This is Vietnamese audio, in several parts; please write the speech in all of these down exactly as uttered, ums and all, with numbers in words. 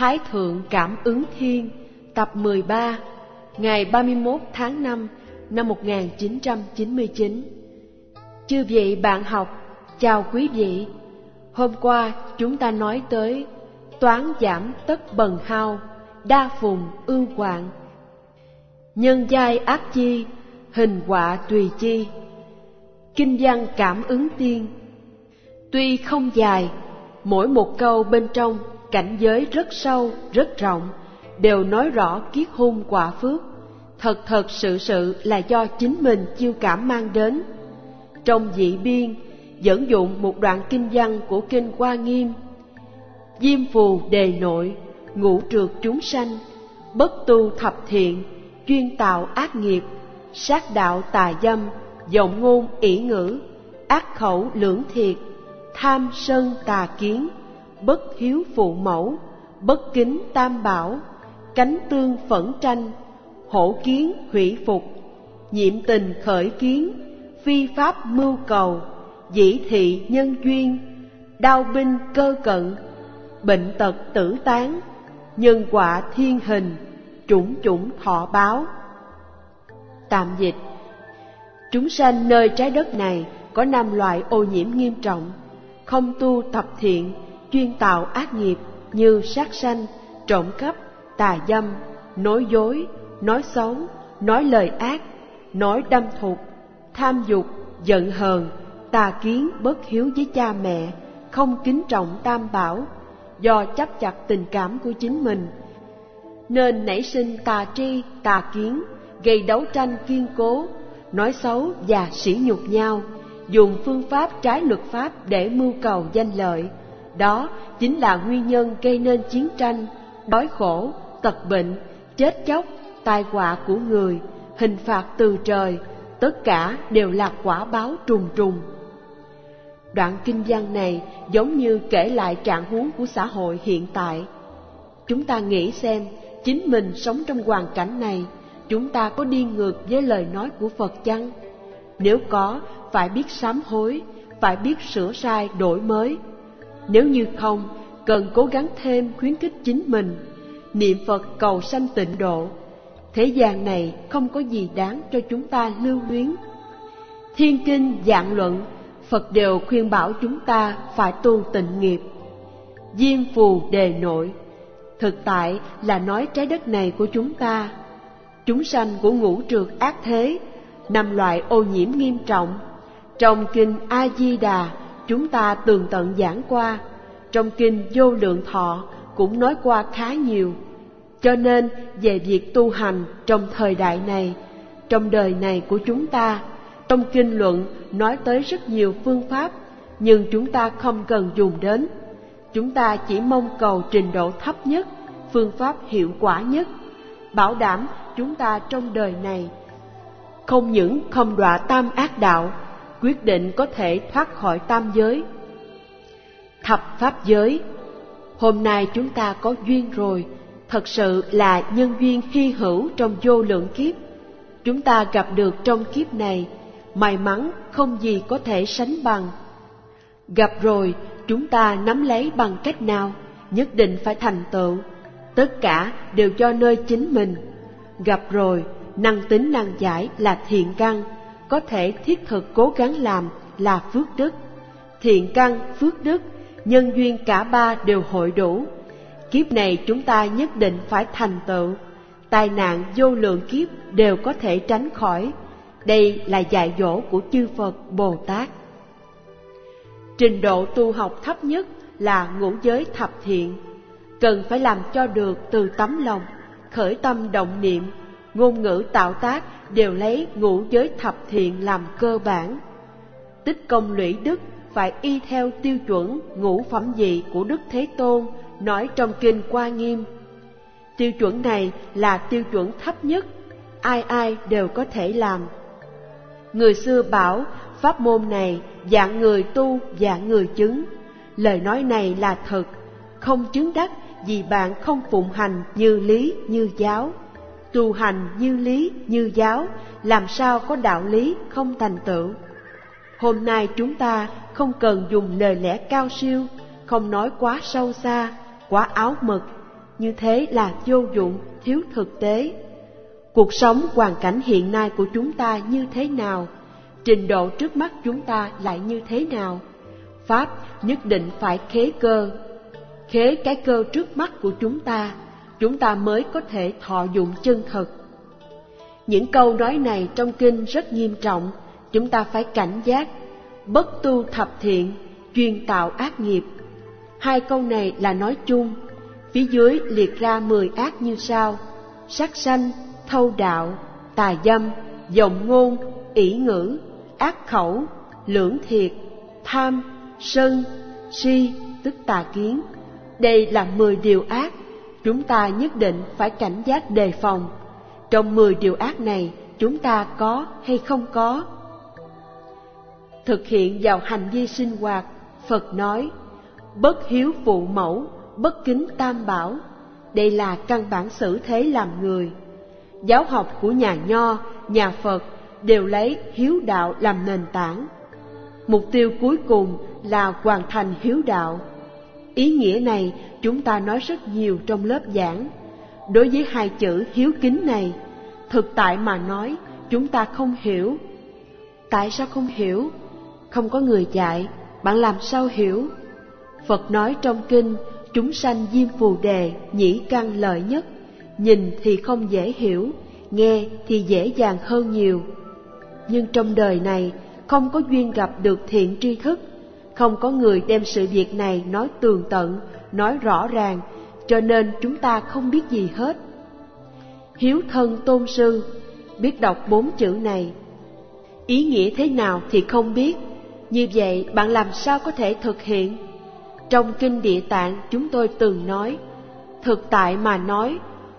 Thái Thượng Cảm Ứng Thiên, tập mười ba, ngày ba mươi mốt tháng năm năm một nghìn chín trăm chín mươi chín. Chư vị bạn học, chào quý vị. Hôm qua chúng ta nói tới toán giảm tất bần hao, đa phùng ưu quạng. Nhân giai ác chi, hình họa tùy chi. Kinh văn Cảm Ứng Tiên. Tuy không dài, mỗi một câu bên trong cảnh giới rất sâu, rất rộng, đều nói rõ kiết hung quả phước. Thật thật sự sự là do chính mình chiêu cảm mang đến. Trong dị biên, dẫn dụng một đoạn kinh văn của Kinh Hoa Nghiêm. Diêm phù đề nội, ngũ trược chúng sanh, bất tu thập thiện, chuyên tạo ác nghiệp, sát đạo tà dâm, vọng ngôn ỷ ngữ, ác khẩu lưỡng thiệt, tham sân tà kiến, bất hiếu phụ mẫu, bất kính tam bảo, cánh tương phẫn tranh, hổ kiến hủy phục, nhiễm tình khởi kiến, phi pháp mưu cầu, dĩ thị nhân duyên, đau binh cơ cận, bệnh tật tử tán, nhân quả thiên hình, chủng chủng thọ báo. Tạm dịch: chúng sanh nơi trái đất này có năm loại ô nhiễm nghiêm trọng: không tu tập thiện, chuyên tạo ác nghiệp như sát sanh, trộm cắp, tà dâm, nói dối, nói xấu, nói lời ác, nói đâm thục, tham dục, giận hờn, tà kiến, bất hiếu với cha mẹ, không kính trọng tam bảo, do chấp chặt tình cảm của chính mình nên nảy sinh tà tri, tà kiến, gây đấu tranh kiên cố, nói xấu và sỉ nhục nhau, dùng phương pháp trái luật pháp để mưu cầu danh lợi. Đó chính là nguyên nhân gây nên chiến tranh, đói khổ, tật bệnh, chết chóc, tai họa của người, hình phạt từ trời, tất cả đều là quả báo trùng trùng. Đoạn kinh văn này giống như kể lại trạng huống của xã hội hiện tại. Chúng ta nghĩ xem, chính mình sống trong hoàn cảnh này, chúng ta có đi ngược với lời nói của Phật chăng? Nếu có, phải biết sám hối, phải biết sửa sai đổi mới. Nếu như không, cần cố gắng thêm khuyến khích chính mình, niệm Phật cầu sanh tịnh độ. Thế gian này không có gì đáng cho chúng ta lưu luyến. Thiên kinh vạn luận, Phật đều khuyên bảo chúng ta phải tu tịnh nghiệp. Diêm phù đề nội, thực tại là nói trái đất này của chúng ta. Chúng sanh của ngũ trược ác thế, năm loại ô nhiễm nghiêm trọng. Trong kinh A Di Đà chúng ta tường tận giảng qua, trong kinh Vô Lượng Thọ cũng nói qua khá nhiều. Cho nên về việc tu hành trong thời đại này, trong đời này của chúng ta, trong kinh luận nói tới rất nhiều phương pháp, nhưng chúng ta không cần dùng đến. Chúng ta chỉ mong cầu trình độ thấp nhất, phương pháp hiệu quả nhất, bảo đảm chúng ta trong đời này không những không đọa tam ác đạo, quyết định có thể thoát khỏi tam giới, thập pháp giới. Hôm nay chúng ta có duyên rồi, thật sự là nhân duyên hy hữu trong vô lượng kiếp. Chúng ta gặp được trong kiếp này, may mắn không gì có thể sánh bằng. Gặp rồi, chúng ta nắm lấy bằng cách nào, nhất định phải thành tựu. Tất cả đều do nơi chính mình. Gặp rồi, năng tính năng giải là thiện căn, có thể thiết thực cố gắng làm là phước đức. Thiện căn, phước đức, nhân duyên cả ba đều hội đủ. Kiếp này chúng ta nhất định phải thành tựu. Tai nạn vô lượng kiếp đều có thể tránh khỏi. Đây là dạy dỗ của chư Phật Bồ Tát. Trình độ tu học thấp nhất là ngũ giới thập thiện. Cần phải làm cho được từ tấm lòng, khởi tâm động niệm, ngôn ngữ tạo tác đều lấy ngũ giới thập thiện làm cơ bản. Tích công lũy đức phải y theo tiêu chuẩn ngũ phẩm vị của Đức Thế Tôn nói trong kinh Hoa Nghiêm. Tiêu chuẩn này là tiêu chuẩn thấp nhất, ai ai đều có thể làm. Người xưa bảo pháp môn này dạng người tu dạng người chứng. Lời nói này là thật, không chứng đắc vì bạn không phụng hành như lý như giáo. Tu hành như lý như giáo, làm sao có đạo lý không thành tựu. Hôm nay chúng ta không cần dùng lời lẽ cao siêu, không nói quá sâu xa, quá áo mực, như thế là vô dụng, thiếu thực tế. Cuộc sống hoàn cảnh hiện nay của chúng ta như thế nào, trình độ trước mắt chúng ta lại như thế nào? Pháp nhất định phải khế cơ, khế cái cơ trước mắt của chúng ta, chúng ta mới có thể thọ dụng chân thực. Những câu nói này trong kinh rất nghiêm trọng, chúng ta phải cảnh giác. Bất tu thập thiện, chuyên tạo ác nghiệp. Hai câu này là nói chung, phía dưới liệt ra mười ác như sau: sát sanh, thâu đạo, tà dâm, vọng ngôn, ỷ ngữ, ác khẩu, lưỡng thiệt, tham, sân, si, tức tà kiến. Đây là mười điều ác, chúng ta nhất định phải cảnh giác đề phòng. Trong mười điều ác này, chúng ta có hay không có? Thực hiện vào hành vi sinh hoạt, Phật nói, bất hiếu phụ mẫu, bất kính tam bảo. Đây là căn bản xử thế làm người. Giáo học của nhà Nho, nhà Phật đều lấy hiếu đạo làm nền tảng. Mục tiêu cuối cùng là hoàn thành hiếu đạo. Ý nghĩa này chúng ta nói rất nhiều trong lớp giảng. Đối với hai chữ hiếu kính này, thực tại mà nói, chúng ta không hiểu. Tại sao không hiểu? Không có người dạy, bạn làm sao hiểu? Phật nói trong kinh, chúng sanh diêm phù đề, nhĩ căn lợi nhất. Nhìn thì không dễ hiểu, nghe thì dễ dàng hơn nhiều. Nhưng trong đời này, không có duyên gặp được thiện tri thức, không có người đem sự việc này nói tường tận, nói rõ ràng, cho nên chúng ta không biết gì hết. Hiếu thân tôn sư, biết đọc bốn chữ này, ý nghĩa thế nào thì không biết. Như vậy bạn làm sao có thể thực hiện? Trong kinh Địa Tạng chúng tôi từng nói, thực tại mà nói,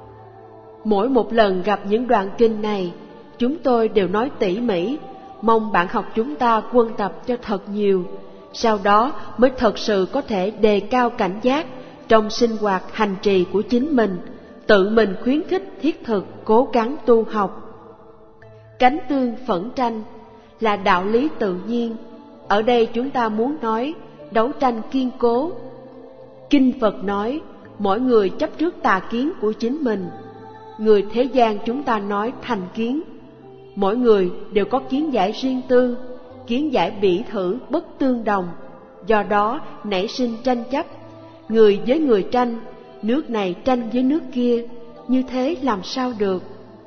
mỗi một lần gặp những đoạn kinh này, chúng tôi đều nói tỉ mỉ, mong bạn học chúng ta quân tập cho thật nhiều, sau đó mới thật sự có thể đề cao cảnh giác trong sinh hoạt hành trì của chính mình, tự mình khuyến khích thiết thực cố gắng tu học. Cánh tương phẫn tranh là đạo lý tự nhiên. Ở đây chúng ta muốn nói đấu tranh kiên cố. Kinh Phật nói mỗi người chấp trước tà kiến của chính mình. Người thế gian chúng ta nói thành kiến. Mỗi người đều có kiến giải riêng tư, kiến giải bỉ thử bất tương đồng, do đó nảy sinh tranh chấp. Người với người tranh, nước này tranh với nước kia, như thế làm sao được?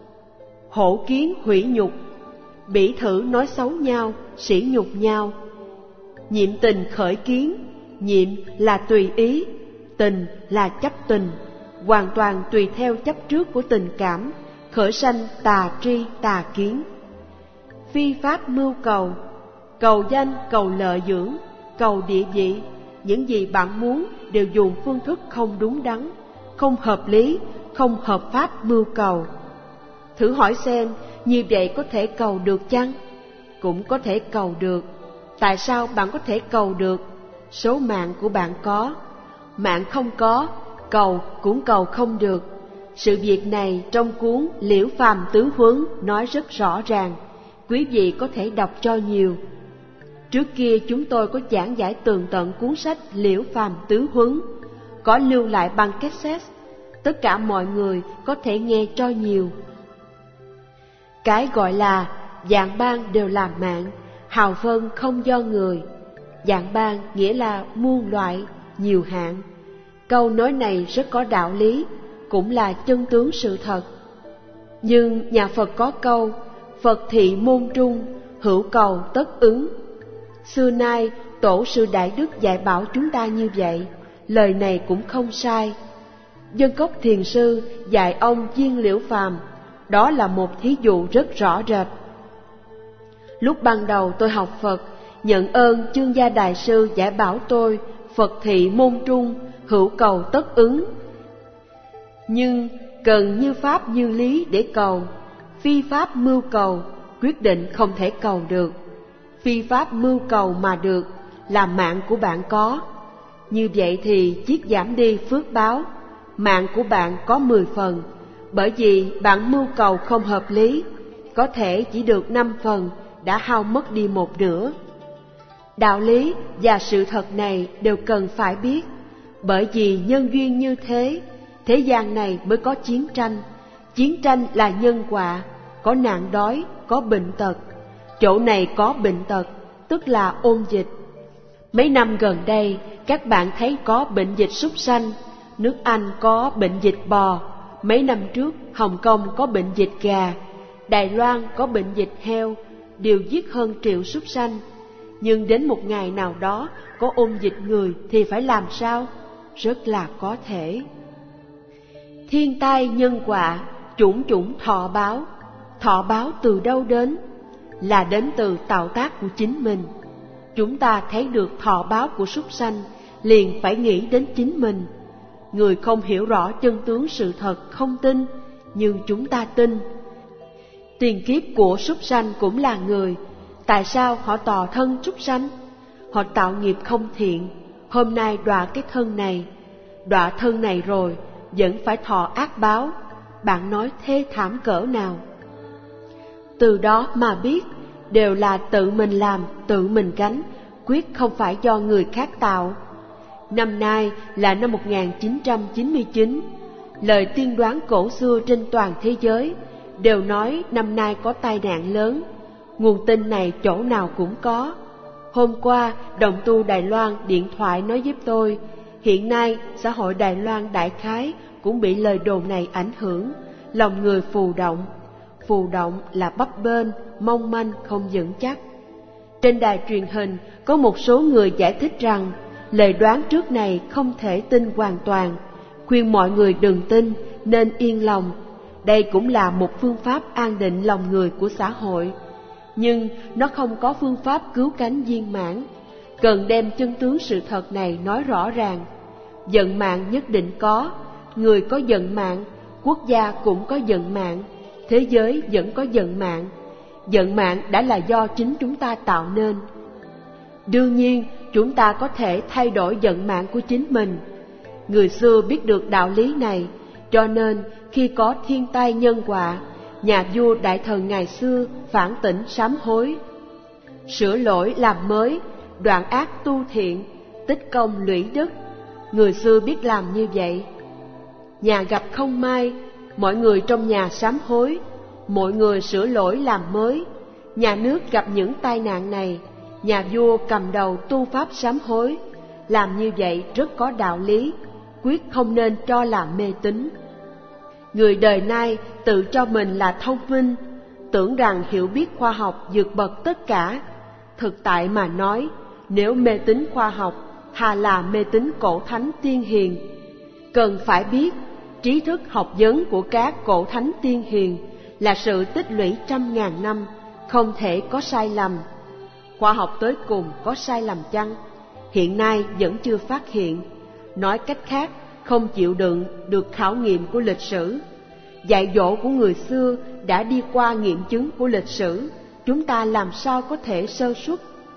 Hổ kiến hủy nhục, bỉ thử nói xấu nhau, sỉ nhục nhau. Nhiệm tình khởi kiến, nhiệm là tùy ý, tình là chấp tình, hoàn toàn tùy theo chấp trước của tình cảm, khởi sanh tà tri tà kiến. Phi pháp mưu cầu, cầu danh, cầu lợi dưỡng, cầu địa vị, những gì bạn muốn đều dùng phương thức không đúng đắn, không hợp lý, không hợp pháp mưu cầu. Thử hỏi xem, như vậy có thể cầu được chăng? Cũng có thể cầu được. Tại sao bạn có thể cầu được? Số mạng của bạn có, mạng không có, cầu cũng cầu không được. Sự việc này trong cuốn Liễu Phàm Tứ Huấn nói rất rõ ràng, quý vị có thể đọc cho nhiều. Trước kia chúng tôi có giảng giải tường tận cuốn sách Liễu Phàm Tứ Huấn, có lưu lại băng cassette, tất cả mọi người có thể nghe cho nhiều. Cái gọi là dạng ban đều là mạng, hào phân không do người. Dạng ban nghĩa là muôn loại, nhiều hạng. Câu nói này rất có đạo lý, cũng là chân tướng sự thật. Nhưng nhà Phật có câu, Phật thị môn trung, hữu cầu tất ứng. Xưa nay tổ sư Đại Đức dạy bảo chúng ta như vậy, lời này cũng không sai. Dân Cốc Thiền Sư dạy ông Viên Liễu Phàm, đó là một thí dụ rất rõ rệt. Lúc ban đầu tôi học Phật, nhận ơn Chương Gia Đại Sư dạy bảo tôi Phật thị môn trung, hữu cầu tất ứng. Nhưng cần như pháp như lý để cầu, phi pháp mưu cầu, quyết định không thể cầu được. Phi pháp mưu cầu mà được, là mạng của bạn có. Như vậy thì chiết giảm đi phước báo, mạng của bạn có mười phần, bởi vì bạn mưu cầu không hợp lý, có thể chỉ được năm phần, đã hao mất đi một nửa. Đạo lý và sự thật này đều cần phải biết, bởi vì nhân duyên như thế, thế gian này mới có chiến tranh. Chiến tranh là nhân quả, có nạn đói, có bệnh tật. Chỗ này có bệnh tật, tức là ôn dịch. Mấy năm gần đây, các bạn thấy có bệnh dịch súc sanh, nước Anh có bệnh dịch bò, mấy năm trước Hồng Kông có bệnh dịch gà, Đài Loan có bệnh dịch heo, đều giết hơn triệu súc sanh. Nhưng đến một ngày nào đó có ôn dịch người thì phải làm sao? Rất là có thể. Thiên tai nhân quả, chủng chủng thọ báo. Thọ báo từ đâu đến? Là đến từ tạo tác của chính mình. Chúng ta thấy được thọ báo của súc sanh, liền phải nghĩ đến chính mình. Người không hiểu rõ chân tướng sự thật không tin, nhưng chúng ta tin. Tiền kiếp của súc sanh cũng là người. Tại sao họ tò thân súc sanh? Họ tạo nghiệp không thiện, hôm nay đọa cái thân này. Đọa thân này rồi, vẫn phải thọ ác báo. Bạn nói thê thảm cỡ nào? Từ đó mà biết, đều là tự mình làm, tự mình gánh, quyết không phải do người khác tạo. Năm nay là năm một nghìn chín trăm chín mươi chín, lời tiên đoán cổ xưa trên toàn thế giới đều nói năm nay có tai nạn lớn. Nguồn tin này chỗ nào cũng có. Hôm qua, đồng tu Đài Loan điện thoại nói giúp tôi, hiện nay xã hội Đài Loan đại khái cũng bị lời đồn này ảnh hưởng, lòng người phù động. Phù động là bấp bênh, mong manh, không vững chắc. Trên đài truyền hình có một số người giải thích rằng lời đoán trước này không thể tin hoàn toàn, khuyên mọi người đừng tin, nên yên lòng. Đây cũng là một phương pháp an định lòng người của xã hội. Nhưng nó không có phương pháp cứu cánh viên mãn, cần đem chân tướng sự thật này nói rõ ràng. Vận mạng nhất định có, người có vận mạng, quốc gia cũng có vận mạng, thế giới vẫn có vận mạng. Vận mạng đã là do chính chúng ta tạo nên. Đương nhiên, chúng ta có thể thay đổi vận mạng của chính mình. Người xưa biết được đạo lý này, cho nên khi có thiên tai nhân quả, nhà vua đại thần ngày xưa phản tỉnh sám hối, sửa lỗi làm mới, đoạn ác tu thiện, tích công lũy đức. Người xưa biết làm như vậy. Nhà gặp không may, mọi người trong nhà sám hối, mọi người sửa lỗi làm mới. Nhà nước gặp những tai nạn này, nhà vua cầm đầu tu pháp sám hối. Làm như vậy rất có đạo lý, quyết không nên cho là mê tín. Người đời nay tự cho mình là thông minh, tưởng rằng hiểu biết khoa học vượt bậc tất cả. Thực tại mà nói, nếu mê tín khoa học, hà là mê tín cổ thánh tiên hiền. Cần phải biết, trí thức học vấn của các cổ thánh tiên hiền là sự tích lũy trăm ngàn năm, không thể có sai lầm. Khoa học tới cùng có sai lầm chăng? Hiện nay vẫn chưa phát hiện. Nói cách khác, không chịu đựng được khảo nghiệm của lịch sử. Dạy dỗ của người xưa đã đi qua nghiệm chứng của lịch sử, chúng ta làm sao có thể sơ suất?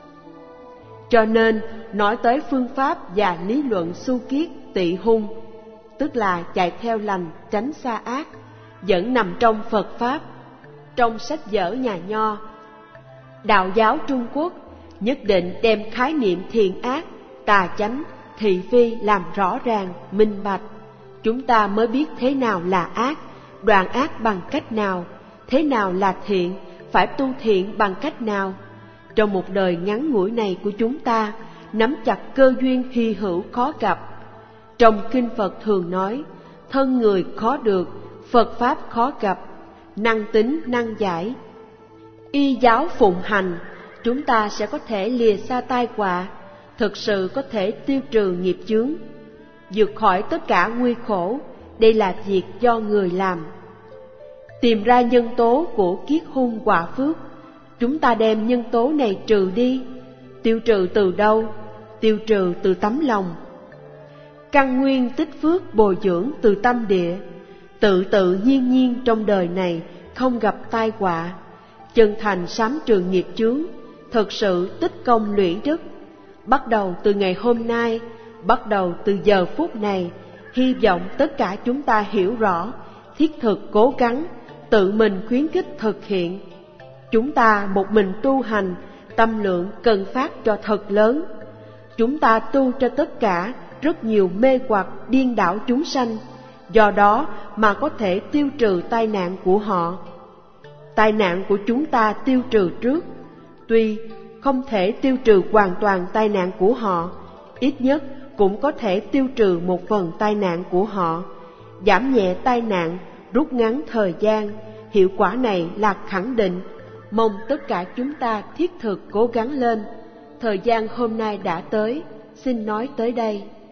Cho nên, nói tới phương pháp và lý luận su kiết tị hung, tức là chạy theo lành, tránh xa ác, vẫn nằm trong Phật Pháp. Trong sách vở nhà Nho, đạo giáo Trung Quốc nhất định đem khái niệm thiện ác, tà chánh, thị phi làm rõ ràng, minh bạch. Chúng ta mới biết thế nào là ác, đoạn ác bằng cách nào, thế nào là thiện, phải tu thiện bằng cách nào. Trong một đời ngắn ngủi này của chúng ta, nắm chặt cơ duyên hy hữu khó gặp. Trong kinh Phật thường nói, thân người khó được, Phật Pháp khó gặp, năng tính năng giải. Y giáo phụng hành, chúng ta sẽ có thể lìa xa tai họa, thực sự có thể tiêu trừ nghiệp chướng, vượt khỏi tất cả nguy khổ. Đây là việc do người làm. Tìm ra nhân tố của kiết hung quả phước, chúng ta đem nhân tố này trừ đi. Tiêu trừ từ đâu? Tiêu trừ từ tấm lòng. Căn nguyên tích phước bồi dưỡng từ tâm địa. Tự tự nhiên nhiên trong đời này không gặp tai họa. Chân thành sám trừ nghiệp chướng, thực sự tích công lũy đức. Bắt đầu từ ngày hôm nay, bắt đầu từ giờ phút này, hy vọng tất cả chúng ta hiểu rõ, thiết thực cố gắng, tự mình khuyến khích thực hiện. Chúng ta một mình tu hành, tâm lượng cần phát cho thật lớn. Chúng ta tu cho tất cả, rất nhiều mê hoặc điên đảo chúng sanh, do đó mà có thể tiêu trừ tai nạn của họ. Tai nạn của chúng ta tiêu trừ trước, tuy không thể tiêu trừ hoàn toàn tai nạn của họ, ít nhất cũng có thể tiêu trừ một phần tai nạn của họ, giảm nhẹ tai nạn, rút ngắn thời gian. Hiệu quả này là khẳng định. Mong tất cả chúng ta thiết thực cố gắng lên. Thời gian hôm nay đã tới, xin nói tới đây.